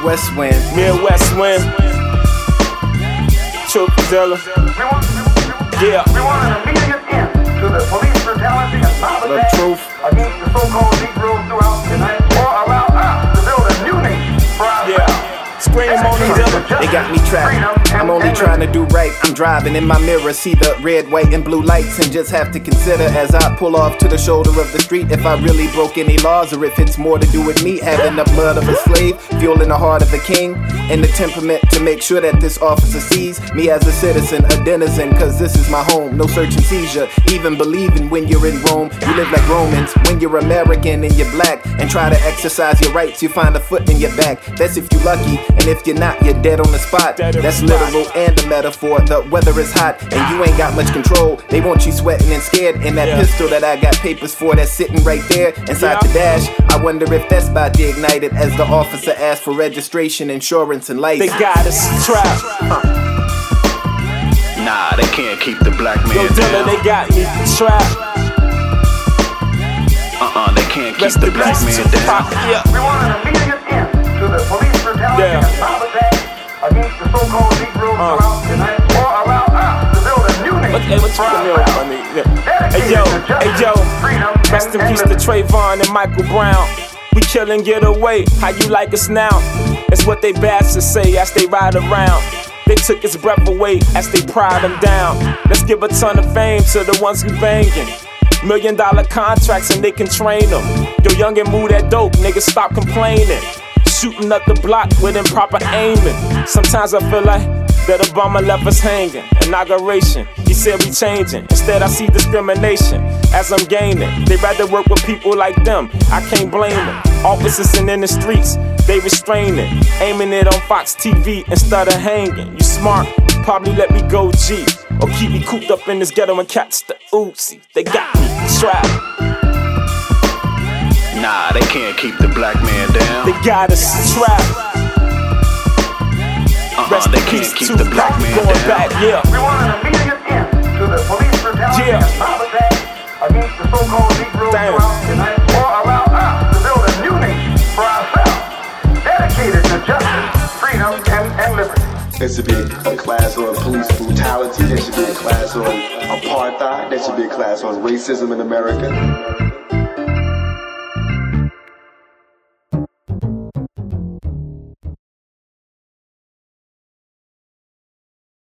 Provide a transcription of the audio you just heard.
Midwest wind. Midwest wind. True Dilla. Yeah. We want an immediate end to the police brutality and violence against the so-called Negroes throughout the United States, or allow us to build a new nation for ourselves. Scream on these Dilla. They got me trapped. I'm only trying to do right. I'm driving in my mirror, see the red, white, and blue lights, and just have to consider as I pull off to the shoulder of the street if I really broke any laws, or if it's more to do with me having the blood of a slave, fueling the heart of a king, and the temperament to make sure that this officer sees me as a citizen, a denizen, cause this is my home. No search and seizure, even believing when you're in Rome. You live like Romans when you're American and you're black, and try to exercise your rights, you find a foot in your back. That's if you're lucky, and if you're not, you're dead on the spot. That's literal and a metaphor. The weather is hot and you ain't got much control. They want you sweating and scared. And that pistol that I got papers for, that's sitting right there inside the dash. I wonder if that's about to ignite it as the officer asks for registration, insurance, and license. They got us trapped. Nah, they can't keep the black man Yo, Dilla, down. they got me trapped. They can't keep the black man down. We want an immediate end to the police brutality and violence against the so-called Negroes throughout the United States, or allow us to build a new nation for ourselves. Hey yo, rest in peace to Trayvon and Michael Brown. We kill and get away, how you like us now? It's what they bastards say as they ride around. They took his breath away as they pried him down. Let's give a ton of fame to the ones who bangin'. $1 million contracts and they can train them. Yo, young and move that dope, niggas stop complaining. Shooting up the block with improper aiming. Sometimes I feel like that Obama left us hanging. Inauguration, he said we changing. Instead I see discrimination as I'm gaining. They rather work with people like them, I can't blame them. Officers and in the streets, they restraining. Aiming it on Fox TV instead of hanging. You smart, probably let me go G, or keep me cooped up in this ghetto and catch the Uzi. They got me trapped. Nah, they can't keep the black man down. They got us trapped. They can't keep the black man going down. back, We want an immediate end to the police brutality and violence against the so-called Negroes throughout the United States, or allow us to build a new nation for ourselves, dedicated to justice, freedom, and liberty. There should be a class on police brutality. There should be a class on apartheid. There should be a class on racism in America.